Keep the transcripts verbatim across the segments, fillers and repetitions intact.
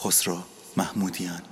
خسرو محمودیان.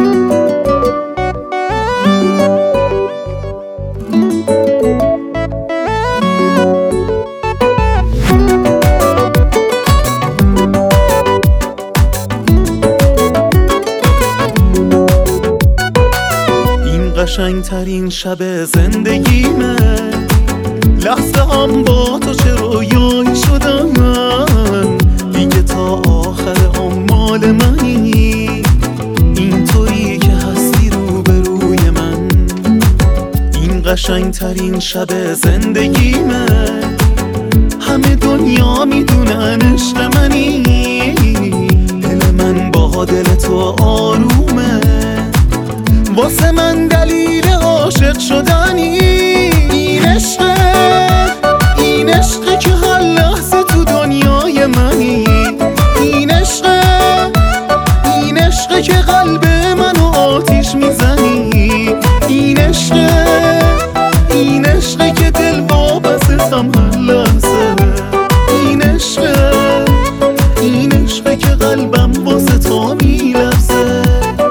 این قشنگترین شب زندگیمه، لحظه هم با تو چه رویایی شدن، دیگه تا آخر هم مال منی، اینطوری که هستی روبروی من. این قشنگترین شب زندگیمه، همه دنیا میدونن عشق منی، دل من با دل تو آرومه، واسه من دلیل عاشق شدنی. این عشقه، این عشقه که هر لحظه تو دنیای منی، این عشقه، این عشقه که قلب منو آتیش میزنی، این عشقه، این عشقه که دل وابستم هر لحظه، این عشقه، این عشقه که قلبم واسه تو میلرزه.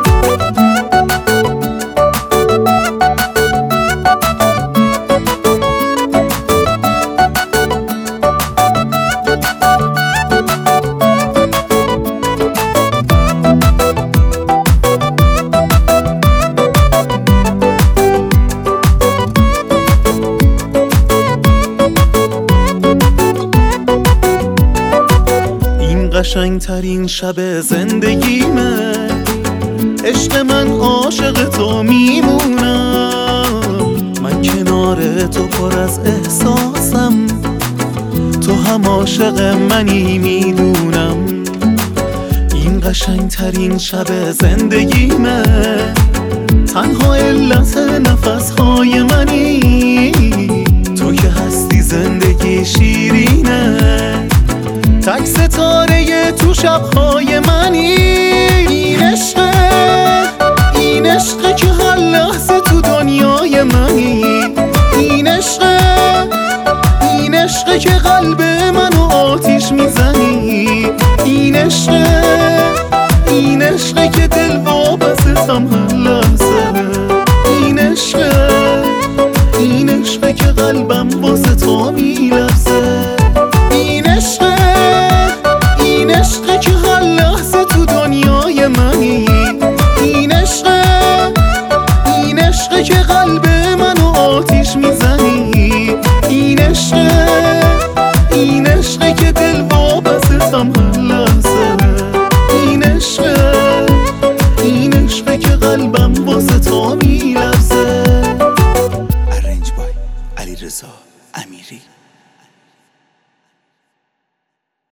قشنگترین شب زندگیمه، عشق من عاشق تو میمونم، من کنار تو پر از احساسم، تو هم عاشق منی میدونم. این قشنگترین شب زندگیمه، تنها علت نفسهای منی، تو که هستی زندگی شیرینه، تک ستاره تو شبهای منی. این عشقه، این عشقه که هر لحظه تو دنیای منی، این عشقه، این عشقه که قلب منو آتیش میزنی، این عشقه، این عشقه که دل وابستم هر لحظه، این عشقه، این عشقه که قلبم واسه تو میلرزه، این عشقه، این عشقه که هر لحظه تو دنیای منی، این عشقه، این عشقه که قلب منو آتیش میزنی، این عشقه، این عشقه که دل وابستم هر لحظه، این عشقه، این عشقه که قلبم واسه تو میلرزه. ارنج بای علیرضا امیری.